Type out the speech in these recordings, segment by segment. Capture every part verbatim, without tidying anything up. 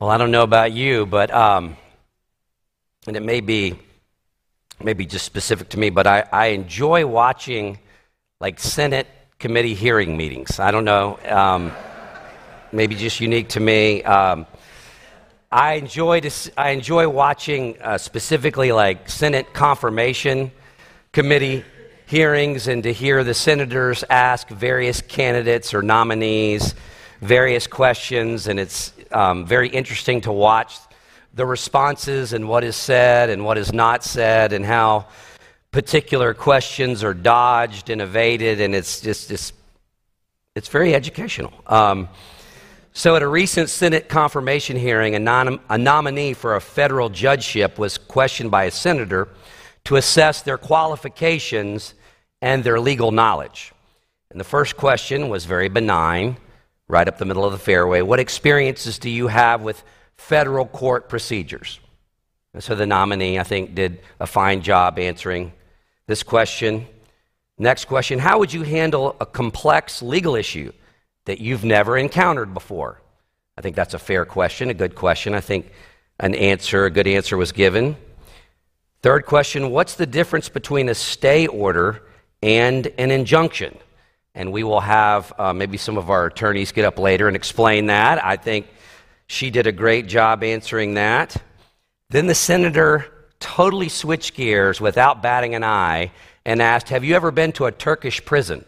Well, I don't know about you, but um, and it may be maybe just specific to me, but I, I enjoy watching like Senate committee hearing meetings. I don't know, um, maybe just unique to me. Um, I enjoy to, I enjoy watching uh, specifically like Senate confirmation committee hearings and to hear the senators ask various candidates or nominees various questions, and it's um, very interesting to watch the responses and what is said and what is not said and how particular questions are dodged and evaded, and it's just it's, it's very educational. Um, so at a recent Senate confirmation hearing, a, non, a nominee for a federal judgeship was questioned by a senator to assess their qualifications and their legal knowledge. And the first question was very benign, right up the middle of the fairway. What experiences do you have with federal court procedures? And so the nominee, I think, did a fine job answering this question. Next question, how would you handle a complex legal issue that you've never encountered before? I think that's a fair question, a good question. I think an answer, a good answer was given. Third question, what's the difference between a stay order and an injunction? And we will have uh, maybe some of our attorneys get up later and explain that. I think she did a great job answering that. Then the senator totally switched gears without batting an eye and asked, have you ever been to a Turkish prison?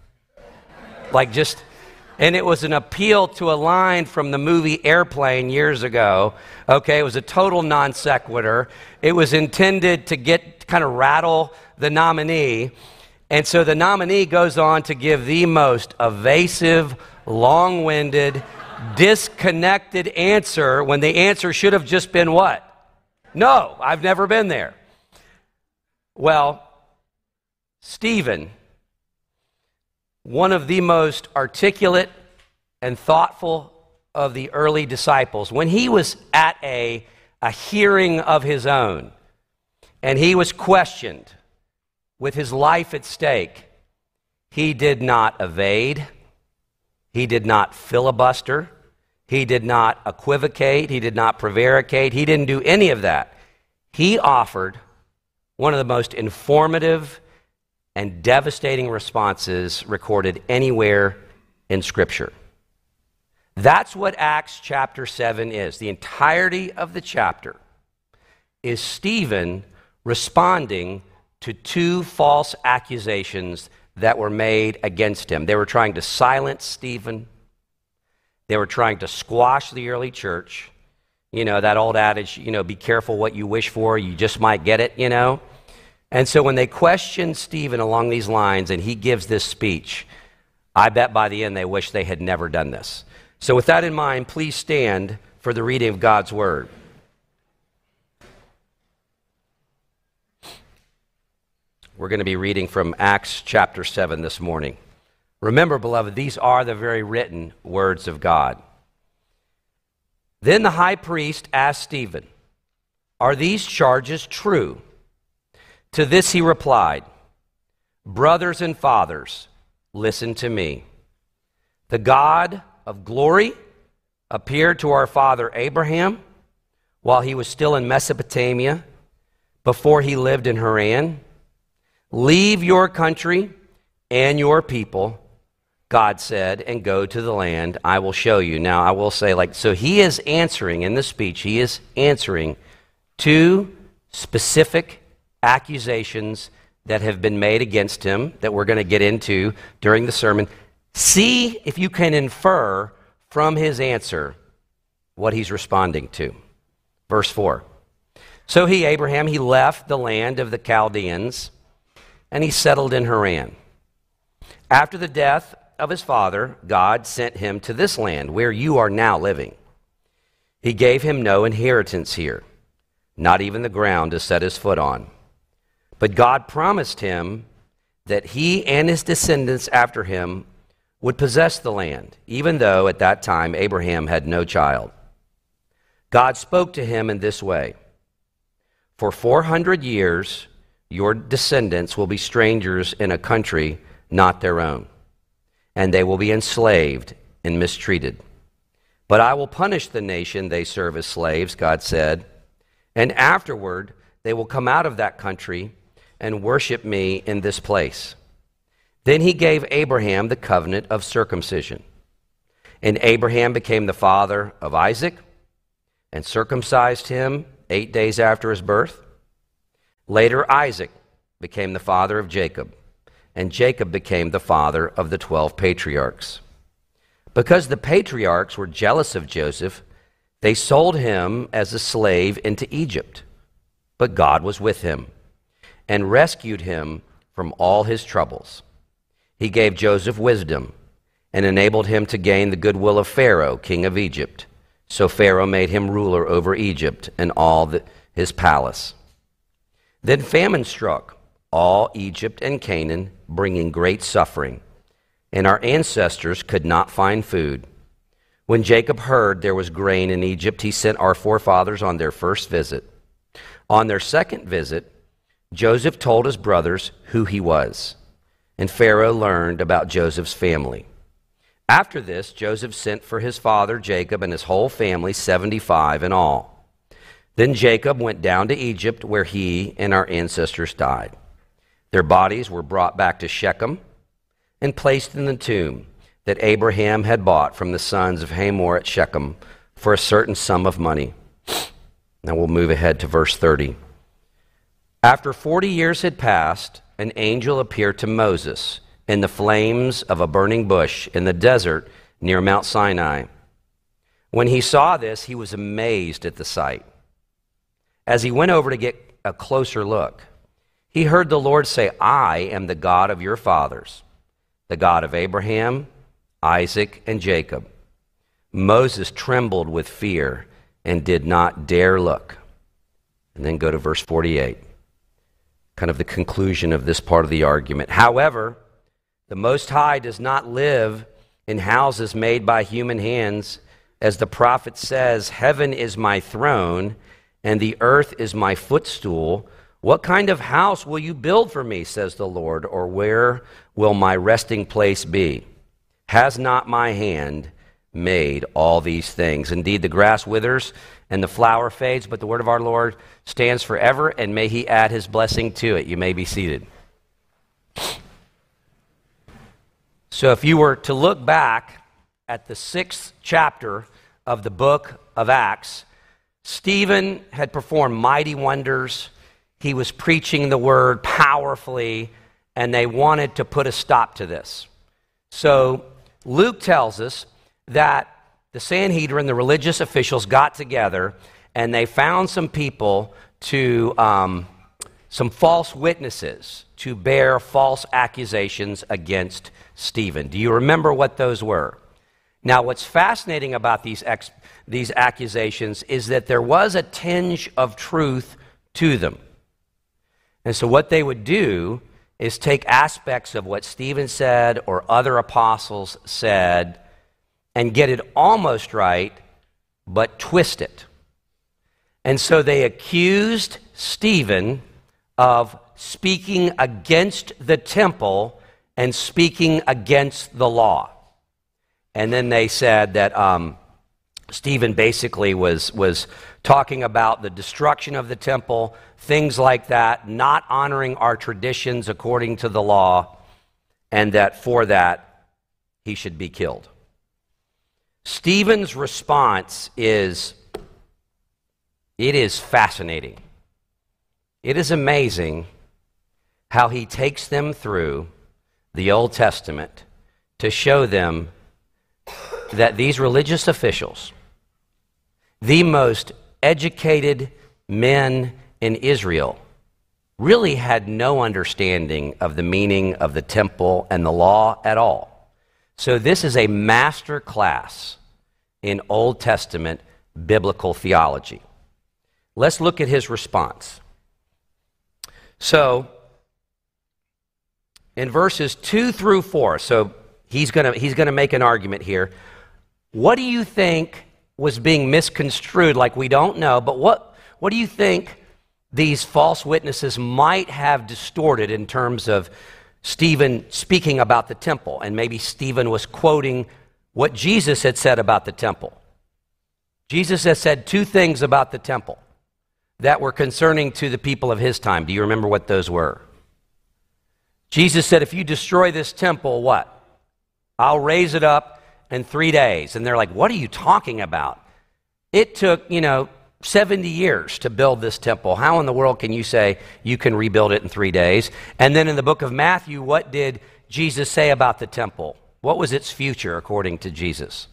Like just, and it was an appeal to a line from the movie Airplane years ago. Okay, it was a total non sequitur. It was intended to get, kind of rattle the nominee. And so the nominee goes on to give the most evasive, long-winded, disconnected answer when the answer should have just been what? No, I've never been there. Well, Stephen, one of the most articulate and thoughtful of the early disciples, when he was at a, a hearing of his own and he was questioned with his life at stake, he did not evade, he did not filibuster, he did not equivocate, he did not prevaricate, he didn't do any of that. He offered one of the most informative and devastating responses recorded anywhere in Scripture. That's what Acts chapter seven is. The entirety of the chapter is Stephen responding to two false accusations that were made against him. They were trying to silence Stephen. They were trying to squash the early church. You know, that old adage, you know, be careful what you wish for, you just might get it, you know. And so when they questioned Stephen along these lines and he gives this speech, I bet by the end they wish they had never done this. So with that in mind, please stand for the reading of God's word. We're going to be reading from Acts chapter seven this morning. Remember, beloved, these are the very written words of God. Then the high priest asked Stephen, are these charges true? To this he replied, brothers and fathers, listen to me. The God of glory appeared to our father Abraham while he was still in Mesopotamia, before he lived in Haran. Leave your country and your people, God said, and go to the land I will show you. Now, I will say, like, so he is answering in the speech, he is answering two specific accusations that have been made against him that we're going to get into during the sermon. See if you can infer from his answer what he's responding to. Verse four. So he, Abraham, he left the land of the Chaldeans, and he settled in Haran. After the death of his father, God sent him to this land where you are now living. He gave him no inheritance here, not even the ground to set his foot on. But God promised him that he and his descendants after him would possess the land, even though at that time Abraham had no child. God spoke to him in this way, for four hundred years your descendants will be strangers in a country not their own, and they will be enslaved and mistreated. But I will punish the nation they serve as slaves, God said, and afterward they will come out of that country and worship me in this place. Then he gave Abraham the covenant of circumcision. And Abraham became the father of Isaac and circumcised him eight days after his birth. Later, Isaac became the father of Jacob, and Jacob became the father of the twelve patriarchs. Because the patriarchs were jealous of Joseph, they sold him as a slave into Egypt. But God was with him and rescued him from all his troubles. He gave Joseph wisdom and enabled him to gain the goodwill of Pharaoh, king of Egypt. So Pharaoh made him ruler over Egypt and all the, his palace. Then famine struck all Egypt and Canaan, bringing great suffering, and our ancestors could not find food. When Jacob heard there was grain in Egypt, he sent our forefathers on their first visit. On their second visit, Joseph told his brothers who he was, and Pharaoh learned about Joseph's family. After this, Joseph sent for his father Jacob and his whole family, seventy-five in all. Then Jacob went down to Egypt, where he and our ancestors died. Their bodies were brought back to Shechem and placed in the tomb that Abraham had bought from the sons of Hamor at Shechem for a certain sum of money. Now we'll move ahead to verse thirty. After forty years had passed, an angel appeared to Moses in the flames of a burning bush in the desert near Mount Sinai. When he saw this, he was amazed at the sight. As he went over to get a closer look, he heard the Lord say, I am the God of your fathers, the God of Abraham, Isaac, and Jacob. Moses trembled with fear and did not dare look. And then go to verse forty-eight, kind of the conclusion of this part of the argument. However, the Most High does not live in houses made by human hands. As the prophet says, heaven is my throne and the earth is my footstool. What kind of house will you build for me, says the Lord, or where will my resting place be? Has not my hand made all these things? Indeed, the grass withers and the flower fades, but the word of our Lord stands forever, and may he add his blessing to it. You may be seated. So if you were to look back at the sixth chapter of the book of Acts, Stephen had performed mighty wonders. He was preaching the word powerfully, and they wanted to put a stop to this. So Luke tells us that the Sanhedrin, the religious officials, got together, and they found some people to, um, some false witnesses to bear false accusations against Stephen. Do you remember what those were? Now, what's fascinating about these ex- these accusations is that there was a tinge of truth to them. And so what they would do is take aspects of what Stephen said or other apostles said and get it almost right, but twist it. And so they accused Stephen of speaking against the temple and speaking against the law. And then they said that um, Stephen basically was, was talking about the destruction of the temple, things like that, not honoring our traditions according to the law, and that for that he should be killed. Stephen's response is, it is fascinating. It is amazing how he takes them through the Old Testament to show them that these religious officials, the most educated men in Israel, really had no understanding of the meaning of the temple and the law at all. So this is a master class in Old Testament biblical theology. Let's look at his response. So, in verses two through four, so he's going to he's going to make an argument here. What do you think was being misconstrued? Like, we don't know, but what what do you think these false witnesses might have distorted in terms of Stephen speaking about the temple? And maybe Stephen was quoting what Jesus had said about the temple. Jesus has said two things about the temple that were concerning to the people of his time. Do you remember what those were? Jesus said, if you destroy this temple, what? I'll raise it up in three days. And they're like, what are you talking about? It took, you know, seventy years to build this temple. How in the world can you say you can rebuild it in three days? And then in the book of Matthew, what did Jesus say about the temple? What was its future according to Jesus?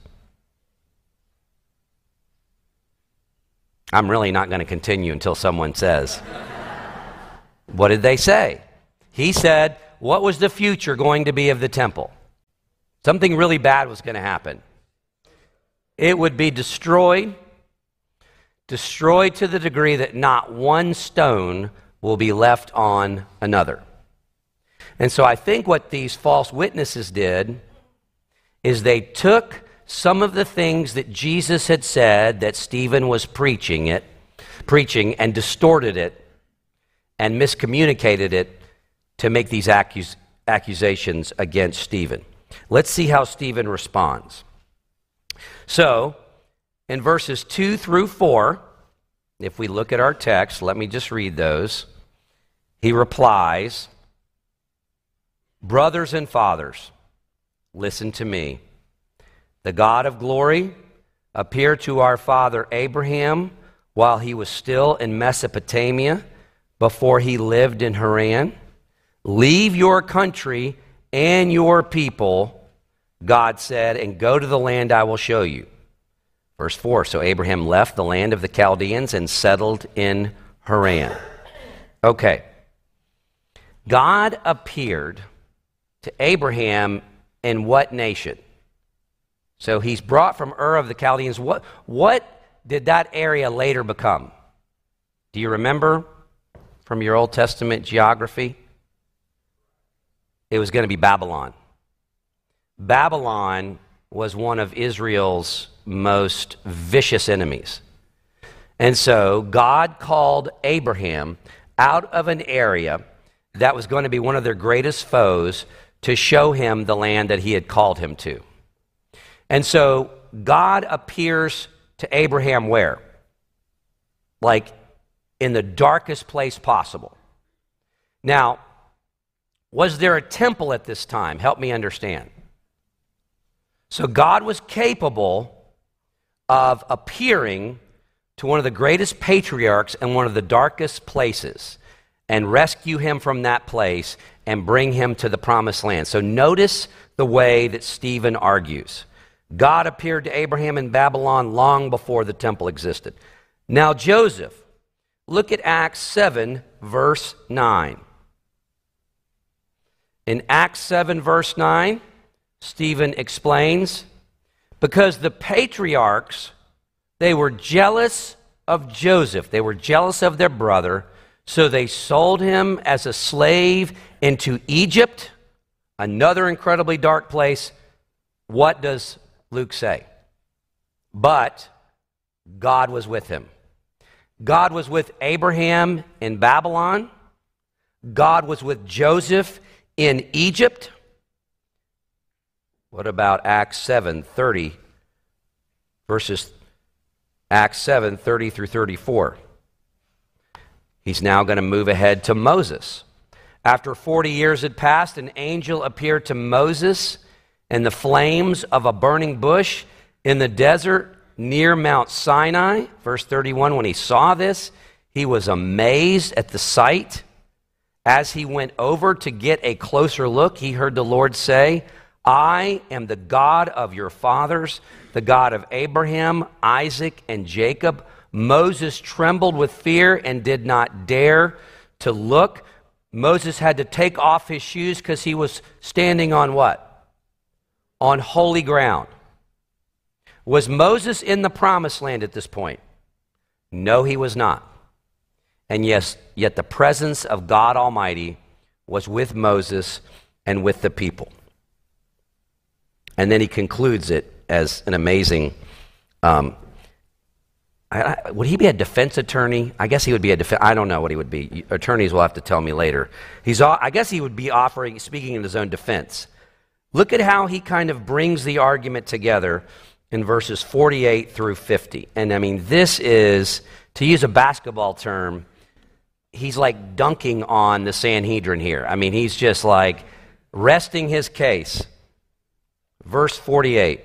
I'm really not going to continue until someone says. What did they say? He said, what was the future going to be of the temple? Something really bad was going to happen. It would be destroyed, destroyed to the degree that not one stone will be left on another. And so I think what these false witnesses did is they took some of the things that Jesus had said that Stephen was preaching it, preaching and distorted it and miscommunicated it to make these accus- accusations against Stephen. Let's see how Stephen responds. So, in verses two through four, if we look at our text, let me just read those. He replies, brothers and fathers, listen to me. The God of glory appeared to our father Abraham while he was still in Mesopotamia, before he lived in Haran. Leave your country and your people, God said, and go to the land I will show you. Verse four, so Abraham left the land of the Chaldeans and settled in Haran. Okay. God appeared to Abraham in what nation? So he's brought from Ur of the Chaldeans. What, what did that area later become? Do you remember from your Old Testament geography? It was going to be Babylon. Babylon was one of Israel's most vicious enemies. And so God called Abraham out of an area that was going to be one of their greatest foes to show him the land that he had called him to. And so God appears to Abraham where? Like in the darkest place possible. Now, was there a temple at this time? Help me understand. So God was capable of appearing to one of the greatest patriarchs in one of the darkest places and rescue him from that place and bring him to the promised land. So notice the way that Stephen argues. God appeared to Abraham in Babylon long before the temple existed. Now Joseph, look at Acts seven, verse nine. In Acts seven, verse nine, Stephen explains, because the patriarchs, they were jealous of Joseph. They were jealous of their brother, so they sold him as a slave into Egypt, another incredibly dark place. What does Luke say? But God was with him. God was with Abraham in Babylon. God was with Joseph in Egypt. What about Acts seven thirty, verses Acts seven thirty through thirty-four? He's now going to move ahead to Moses. After forty years had passed, an angel appeared to Moses in the flames of a burning bush in the desert near Mount Sinai. Verse thirty-one, when he saw this, he was amazed at the sight. As he went over to get a closer look, he heard the Lord say, I am the God of your fathers, the God of Abraham, Isaac, and Jacob. Moses trembled with fear and did not dare to look. Moses had to take off his shoes because he was standing on what? On holy ground. Was Moses in the promised land at this point? No, he was not. And yes, yet the presence of God Almighty was with Moses and with the people. And then he concludes it as an amazing, um, I, I, would he be a defense attorney? I guess he would be a defense, I don't know what he would be. Attorneys will have to tell me later. He's, I guess he would be offering, speaking in his own defense. Look at how he kind of brings the argument together in verses forty-eight through fifty. And I mean, this is, to use a basketball term, he's like dunking on the Sanhedrin here. I mean, he's just like resting his case. Verse forty-eight.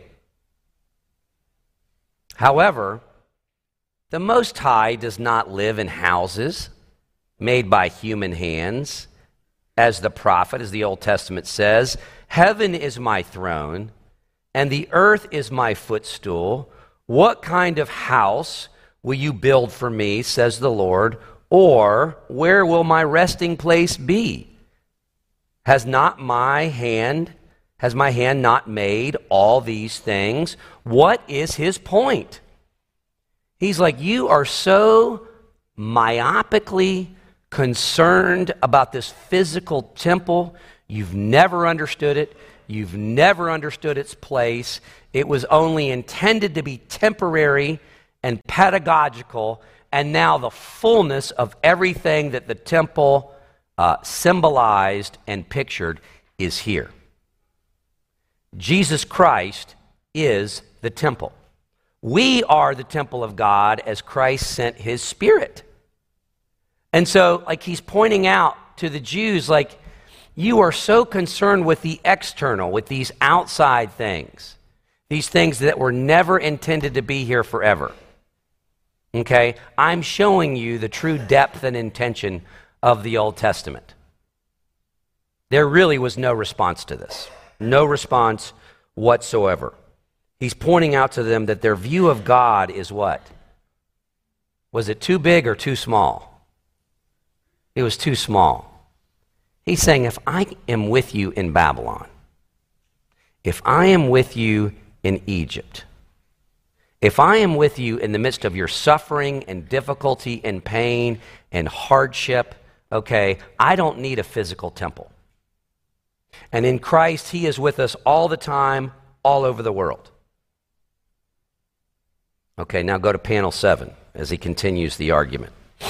However, the Most High does not live in houses made by human hands, as the prophet, as the Old Testament says, heaven is my throne, and the earth is my footstool. What kind of house will you build for me, says the Lord, or where will my resting place be? Has not my hand, has my hand not made all these things? What is his point? He's like, you are so myopically concerned about this physical temple. You've never understood it. You've never understood its place. It was only intended to be temporary and pedagogical, and now the fullness of everything that the temple uh, symbolized and pictured is here. Jesus Christ is the temple. We are the temple of God as Christ sent his Spirit. And so, like, he's pointing out to the Jews, like, you are so concerned with the external, with these outside things, these things that were never intended to be here forever. Okay? I'm showing you the true depth and intention of the Old Testament. There really was no response to this. No response whatsoever. He's pointing out to them that their view of God is what? Was it too big or too small? It was too small. He's saying, if I am with you in Babylon, if I am with you in Egypt, if I am with you in the midst of your suffering and difficulty and pain and hardship, okay, I don't need a physical temple. And in Christ, he is with us all the time, all over the world. Okay, now go to panel seven as he continues the argument.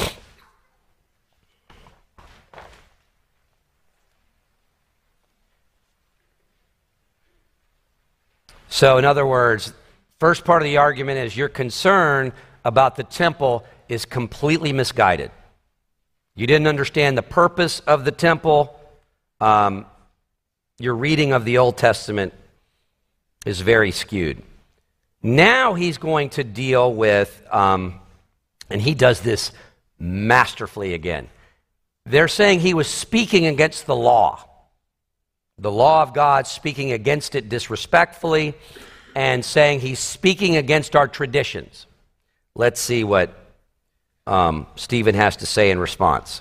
So, in other words, first part of the argument is your concern about the temple is completely misguided. You didn't understand the purpose of the temple. Um, your reading of the Old Testament is very skewed. Now he's going to deal with, um, and he does this masterfully again. They're saying he was speaking against the law. The law of God, speaking against it disrespectfully, and saying he's speaking against our traditions. Let's see what um, Stephen has to say in response.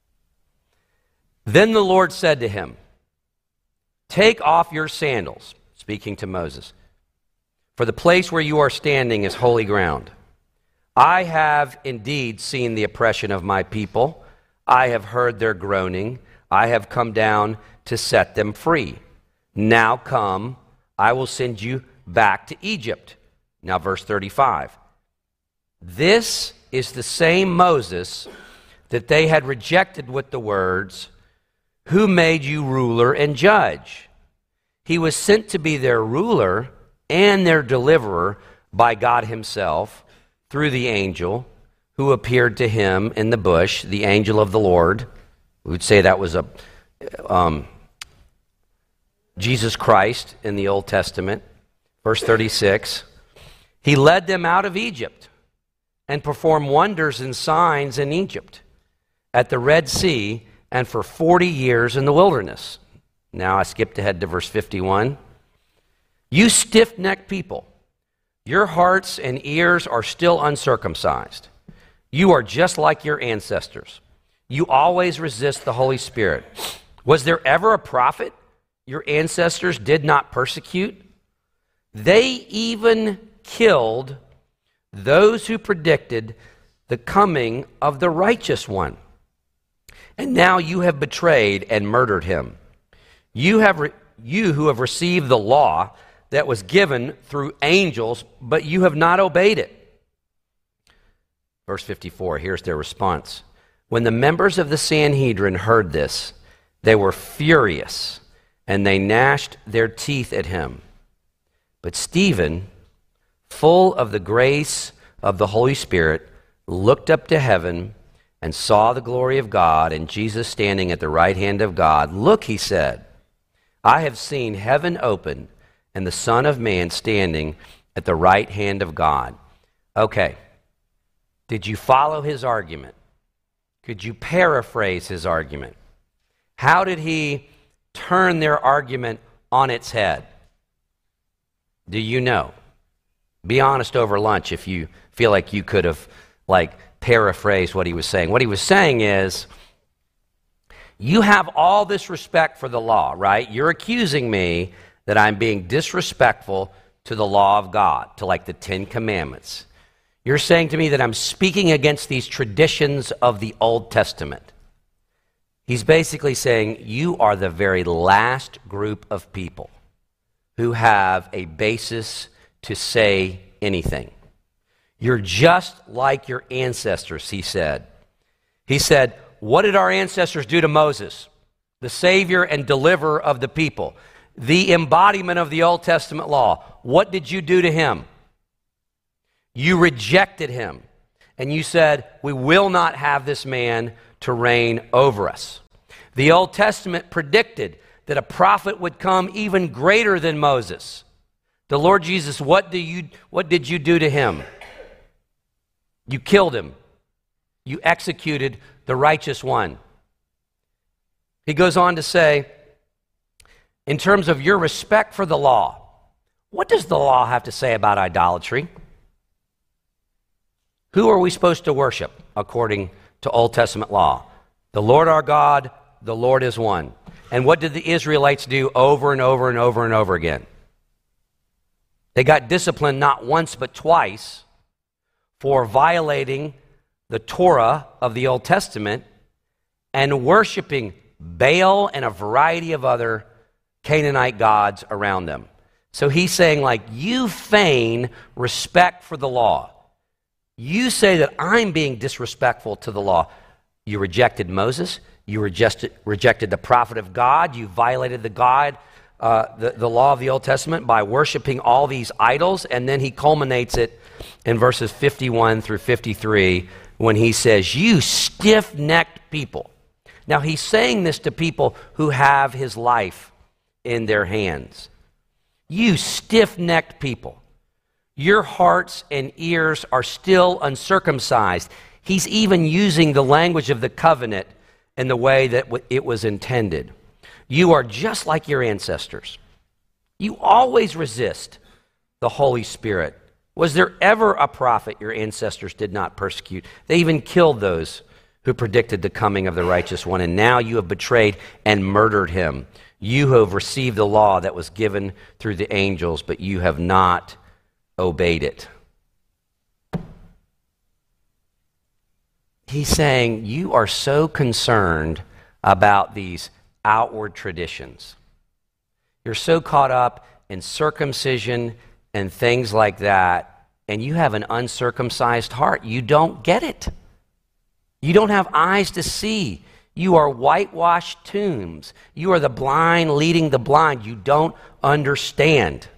Then the Lord said to him, "Take off your sandals," speaking to Moses, "for the place where you are standing is holy ground. I have indeed seen the oppression of my people. I have heard their groaning. I have come down to set them free. Now come, I will send you back to Egypt." Now verse thirty-five. This is the same Moses that they had rejected with the words, "Who made you ruler and judge?" He was sent to be their ruler and their deliverer by God himself through the angel who appeared to him in the bush, the angel of the Lord. We would say that was a um, Jesus Christ in the Old Testament. Verse thirty-six, he led them out of Egypt and performed wonders and signs in Egypt, at the Red Sea, and for forty years in the wilderness. Now I skipped ahead to verse fifty-one. You stiff-necked people, your hearts and ears are still uncircumcised. You are just like your ancestors. You always resist the Holy Spirit. Was there ever a prophet your ancestors did not persecute? They even killed those who predicted the coming of the righteous one. And now you have betrayed and murdered him. You have re- you who have received the law that was given through angels, but you have not obeyed it. Verse fifty-four, here's their response. When the members of the Sanhedrin heard this, they were furious, and they gnashed their teeth at him. But Stephen full of the grace of the Holy Spirit, looked up to heaven and saw the glory of God and Jesus standing at the right hand of God. Look, he said, I have seen heaven open and the Son of Man standing at the right hand of God. Okay, did you follow his argument? Could you paraphrase his argument? How did he turn their argument on its head? Do you know? Be honest over lunch if you feel like you could have, like, paraphrased what he was saying. What he was saying is, you have all this respect for the law, right? You're accusing me that I'm being disrespectful to the law of God, to like the Ten Commandments. You're saying to me that I'm speaking against these traditions of the Old Testament. He's basically saying you are the very last group of people who have a basis to say anything. You're just like your ancestors, he said. He said, what did our ancestors do to Moses, the Savior and deliverer of the people, the embodiment of the Old Testament law? What did you do to him? You rejected him, and you said, we will not have this man to reign over us. The Old Testament predicted that a prophet would come even greater than Moses. The Lord Jesus, what do you, what did you do to him? You killed him. You executed the righteous one. He goes on to say, in terms of your respect for the law, what does the law have to say about idolatry? Who are we supposed to worship according to Old Testament law? The Lord our God, the Lord is one. And what did the Israelites do over and over and over and over again? They got disciplined not once but twice for violating the Torah of the Old Testament and worshiping Baal and a variety of other Canaanite gods around them. So he's saying, like, you feign respect for the law. You say that I'm being disrespectful to the law. You rejected Moses. You rejected, rejected the prophet of God. You violated the God, uh, the, the law of the Old Testament by worshiping all these idols. And then he culminates it in verses fifty-one through fifty-three when he says, you stiff-necked people. Now he's saying this to people who have his life in their hands. You stiff-necked people. Your hearts and ears are still uncircumcised. He's even using the language of the covenant in the way that it was intended. You are just like your ancestors. You always resist the Holy Spirit. Was there ever a prophet your ancestors did not persecute? They even killed those who predicted the coming of the righteous one, and now you have betrayed and murdered him. You who have received the law that was given through the angels, but you have not obeyed it. He's saying you are so concerned about these outward traditions. You're so caught up in circumcision and things like that, and you have an uncircumcised heart. You don't get it. You don't have eyes to see. You are whitewashed tombs. You are the blind leading the blind. You don't understand.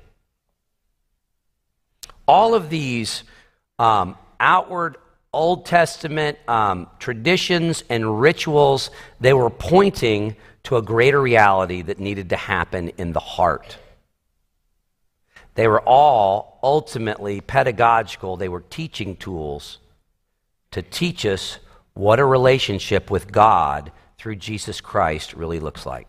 All of these um, outward Old Testament um, traditions and rituals, they were pointing to a greater reality that needed to happen in the heart. They were all ultimately pedagogical. They were teaching tools to teach us what a relationship with God through Jesus Christ really looks like.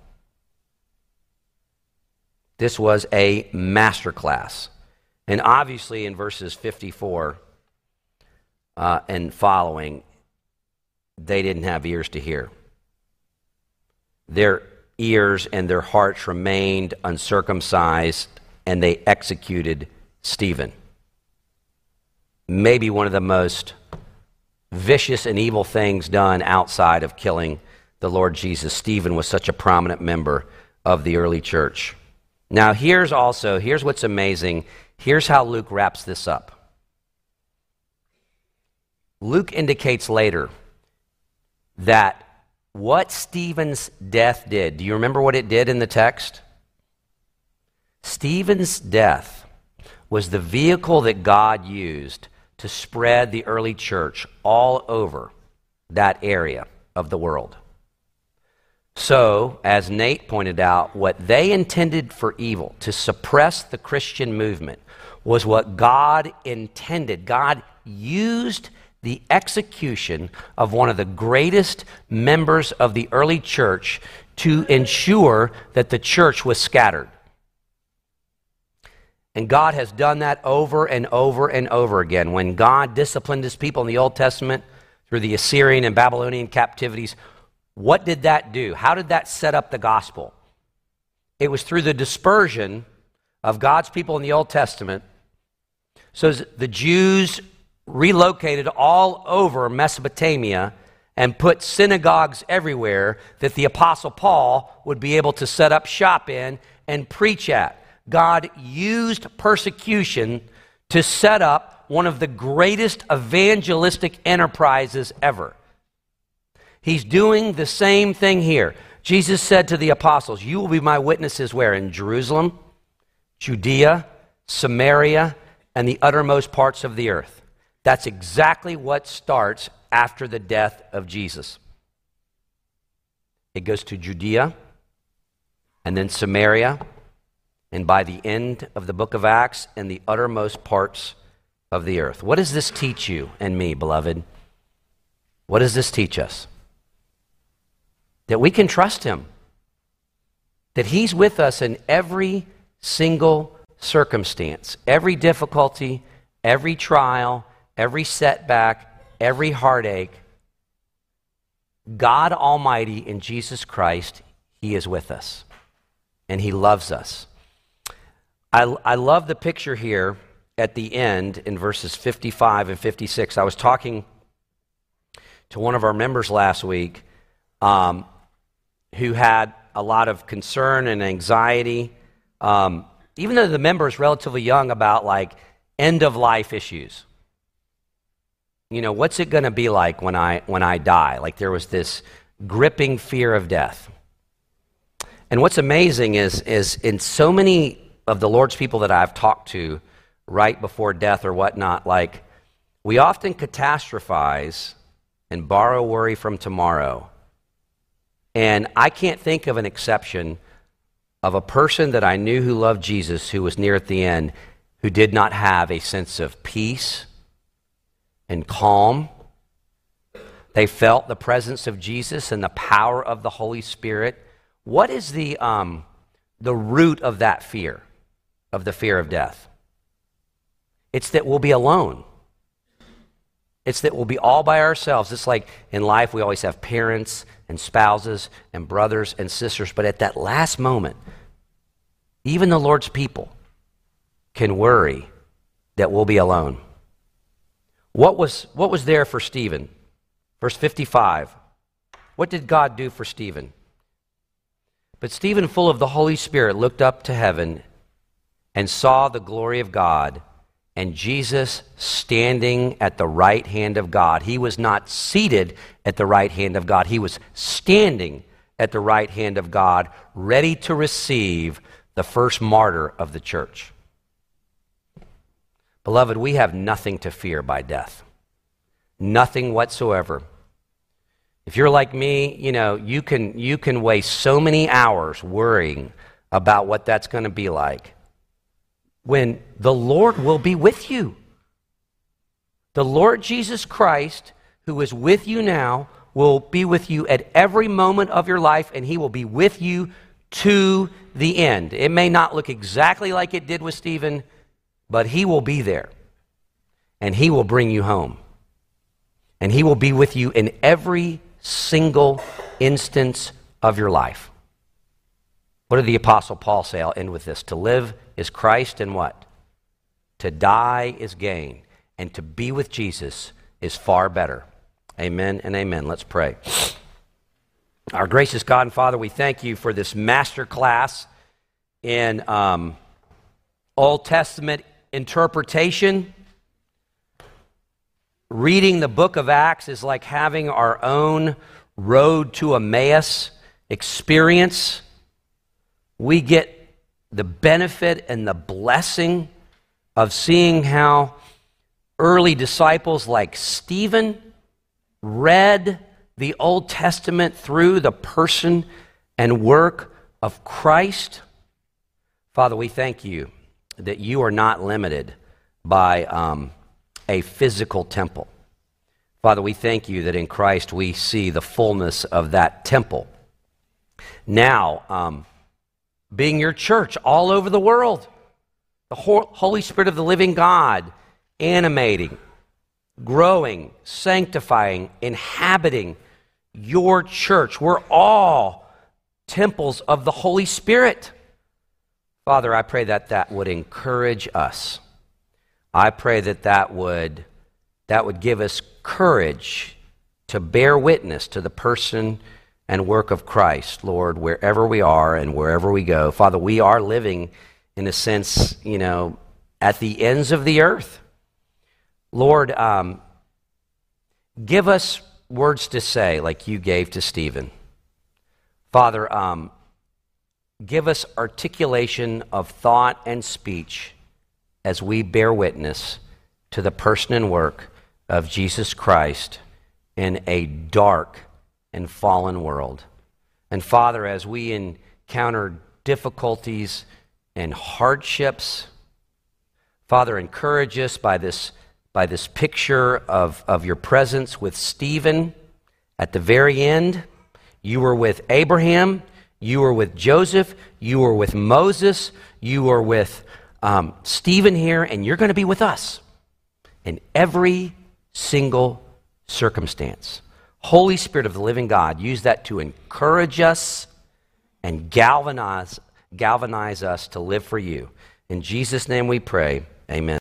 This was a masterclass. And obviously in verses fifty-four uh, and following, they didn't have ears to hear. Their ears and their hearts remained uncircumcised, and they executed Stephen. Maybe one of the most vicious and evil things done outside of killing the Lord Jesus. Stephen was such a prominent member of the early church. Now here's also, here's what's amazing. Here's how Luke wraps this up. Luke indicates later that what Stephen's death did, do you remember what it did in the text? Stephen's death was the vehicle that God used to spread the early church all over that area of the world. So, as Nate pointed out, what they intended for evil, to suppress the Christian movement, was what God intended. God used the execution of one of the greatest members of the early church to ensure that the church was scattered. And God has done that over and over and over again. When God disciplined his people in the Old Testament through the Assyrian and Babylonian captivities, what did that do? How did that set up the gospel? It was through the dispersion of God's people in the Old Testament. So the Jews relocated all over Mesopotamia and put synagogues everywhere that the Apostle Paul would be able to set up shop in and preach at. God used persecution to set up one of the greatest evangelistic enterprises ever. He's doing the same thing here. Jesus said to the apostles, "You will be my witnesses where? In Jerusalem, Judea, Samaria, and the uttermost parts of the earth." That's exactly what starts after the death of Jesus. It goes to Judea, and then Samaria, and by the end of the book of Acts, and the uttermost parts of the earth. What does this teach you and me, beloved? What does this teach us? That we can trust him. That he's with us in every single circumstance, every difficulty, every trial, every setback, every heartache. God Almighty in Jesus Christ, he is with us. And he loves us. I, I love the picture here at the end in verses fifty-five and fifty-six. I was talking to one of our members last week um, who had a lot of concern and anxiety, um, even though the member is relatively young, about like end-of-life issues. You know, what's it going to be like when I when I die? Like there was this gripping fear of death. And what's amazing is, is in so many of the Lord's people that I've talked to right before death or whatnot, like we often catastrophize and borrow worry from tomorrow. And I can't think of an exception of a person that I knew who loved Jesus, who was near at the end, who did not have a sense of peace and calm. They felt the presence of Jesus and the power of the Holy Spirit. What is the um, the root of that fear, of the fear of death? It's that we'll be alone. It's that we'll be all by ourselves. It's like in life we always have parents and spouses and brothers and sisters, but at that last moment, even the Lord's people can worry that we'll be alone. What was, what was there for Stephen? Verse fifty-five. What did God do for Stephen? But Stephen, full of the Holy Spirit, looked up to heaven and saw the glory of God and Jesus standing at the right hand of God. He was not seated at the right hand of God. He was standing at the right hand of God, ready to receive the first martyr of the church. Beloved, we have nothing to fear by death. Nothing whatsoever. If you're like me, you know, you can you can waste so many hours worrying about what that's going to be like, when the Lord will be with you. The Lord Jesus Christ, who is with you now, will be with you at every moment of your life, and he will be with you to the end. It may not look exactly like it did with Stephen, but he will be there, and he will bring you home. And he will be with you in every single instance of your life. What did the Apostle Paul say? I'll end with this. To live is Christ, and what? To die is gain. And to be with Jesus is far better. Amen and amen. Let's pray. Our gracious God and Father, we thank you for this master class in um, Old Testament interpretation. Reading the book of Acts is like having our own road to Emmaus experience. We get the benefit and the blessing of seeing how early disciples like Stephen read the Old Testament through the person and work of Christ. Father, we thank you that you are not limited by um, a physical temple. Father, we thank you that in Christ we see the fullness of that temple. Now, um, being your church all over the world, the Holy Spirit of the living God animating, growing, sanctifying, inhabiting your church. We're all temples of the Holy Spirit. Father, I pray that that would encourage us. I pray that that would, that would give us courage to bear witness to the person and work of Christ, Lord, wherever we are and wherever we go. Father, we are living, in a sense, you know, at the ends of the earth. Lord, um, give us words to say like you gave to Stephen. Father, um, give us articulation of thought and speech as we bear witness to the person and work of Jesus Christ in a dark and fallen world. And Father, as we encounter difficulties and hardships, Father, encourage us by this, by this picture of, of your presence with Stephen at the very end. You were with Abraham, you were with Joseph, you were with Moses, you were with um, Stephen here, and you're going to be with us in every single circumstance. Holy Spirit of the living God, use that to encourage us and galvanize, galvanize us to live for you. In Jesus' name we pray, amen.